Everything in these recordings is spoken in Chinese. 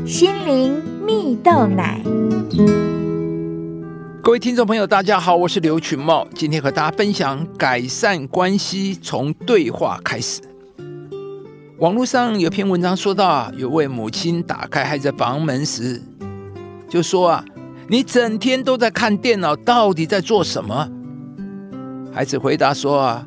心灵蜜豆奶。 各位听众朋友大家好，我是刘群茂，今天和大家分享改善关系从对话开始。网络上有篇文章说到，有位母亲打开孩子房门时就说你整天都在看电脑，到底在做什么？孩子回答说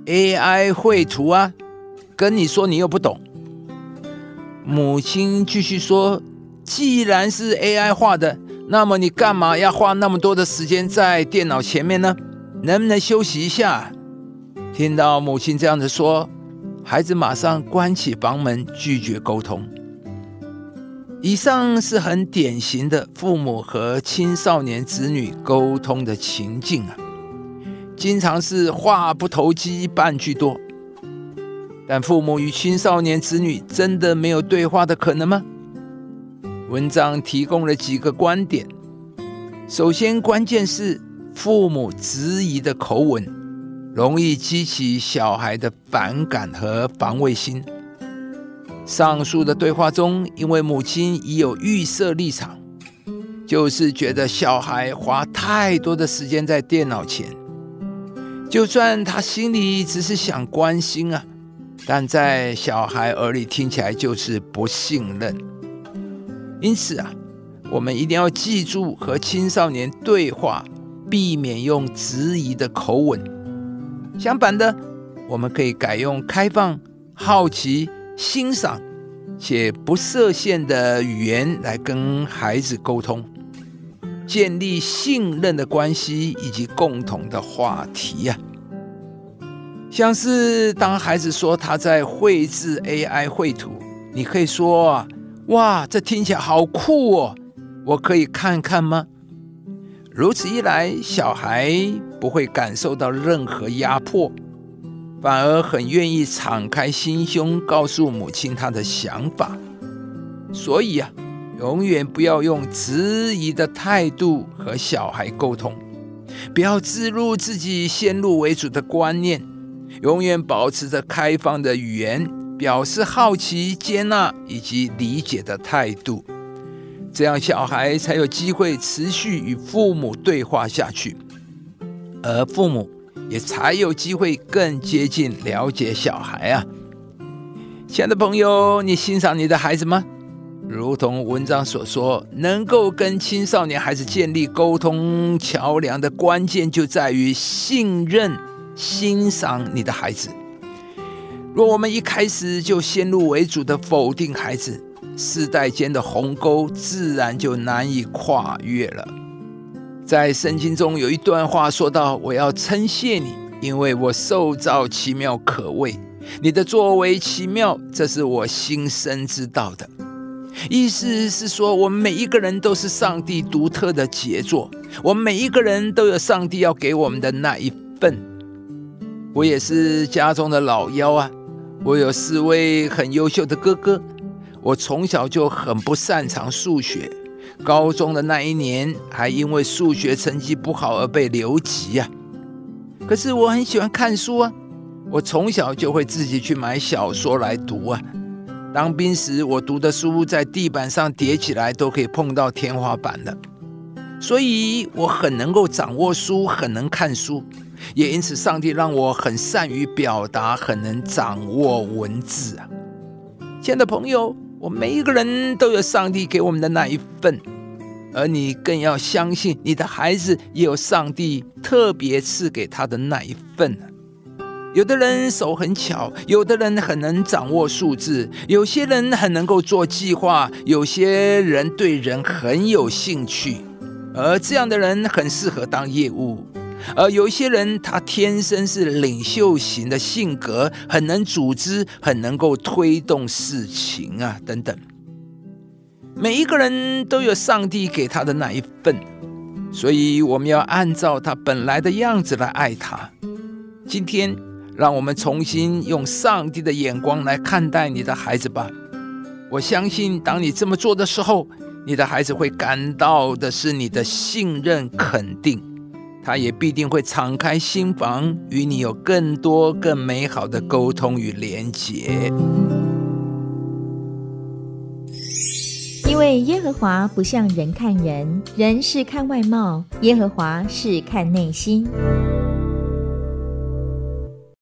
AI 绘图跟你说你又不懂。母亲继续说，既然是 AI 画的，那么你干嘛要花那么多的时间在电脑前面呢？能不能休息一下？听到母亲这样子说，孩子马上关起房门，拒绝沟通。以上是很典型的父母和青少年子女沟通的情境经常是话不投机半句多。但父母与青少年子女真的没有对话的可能吗？文章提供了几个观点。首先，关键是父母质疑的口吻容易激起小孩的反感和防卫心。上述的对话中，因为母亲已有预设立场，就是觉得小孩花太多的时间在电脑前，就算他心里只是想关心但在小孩耳里听起来就是不信任。因此我们一定要记住和青少年对话，避免用质疑的口吻。相反的，我们可以改用开放、好奇、欣赏且不设限的语言来跟孩子沟通，建立信任的关系以及共同的话题像是当孩子说他在绘制 AI 绘图，你可以说哇，这听起来好酷哦，我可以看看吗？如此一来，小孩不会感受到任何压迫，反而很愿意敞开心胸告诉母亲他的想法。所以永远不要用质疑的态度和小孩沟通，不要置入自己先入为主的观念，永远保持着开放的语言，表示好奇、接纳以及理解的态度，这样小孩才有机会持续与父母对话下去，而父母也才有机会更接近了解小孩亲爱的朋友，你欣赏你的孩子吗？如同文章所说，能够跟青少年孩子建立沟通桥梁的关键就在于信任、欣赏你的孩子。若我们一开始就先入为主的否定孩子，世代间的鸿沟自然就难以跨越了。在圣经中有一段话说到，我要称谢你，因为我受造奇妙可畏，你的作为奇妙，这是我心生知道的。意思是说，我们每一个人都是上帝独特的杰作，我们每一个人都有上帝要给我们的那一份。我也是家中的老幺我有4位很优秀的哥哥，我从小就很不擅长数学，高中的那一年还因为数学成绩不好而被留级可是我很喜欢看书我从小就会自己去买小说来读当兵时我读的书在地板上叠起来都可以碰到天花板的，所以我很能够掌握书，很能看书，也因此上帝让我很善于表达，很能掌握文字亲爱的朋友，我们每一个人都有上帝给我们的那一份，而你更要相信你的孩子也有上帝特别赐给他的那一份有的人手很巧，有的人很能掌握数字，有些人很能够做计划，有些人对人很有兴趣，而这样的人很适合当业务。而有一些人他天生是领袖型的性格，很能组织，很能够推动事情等等。每一个人都有上帝给他的那一份，所以我们要按照他本来的样子来爱他。今天让我们重新用上帝的眼光来看待你的孩子吧。我相信当你这么做的时候，你的孩子会感到的是你的信任肯定，他也必定会敞开心房，与你有更多更美好的沟通与连结。 因因为耶和华不像人看人，人是看外貌，耶和华是看内心。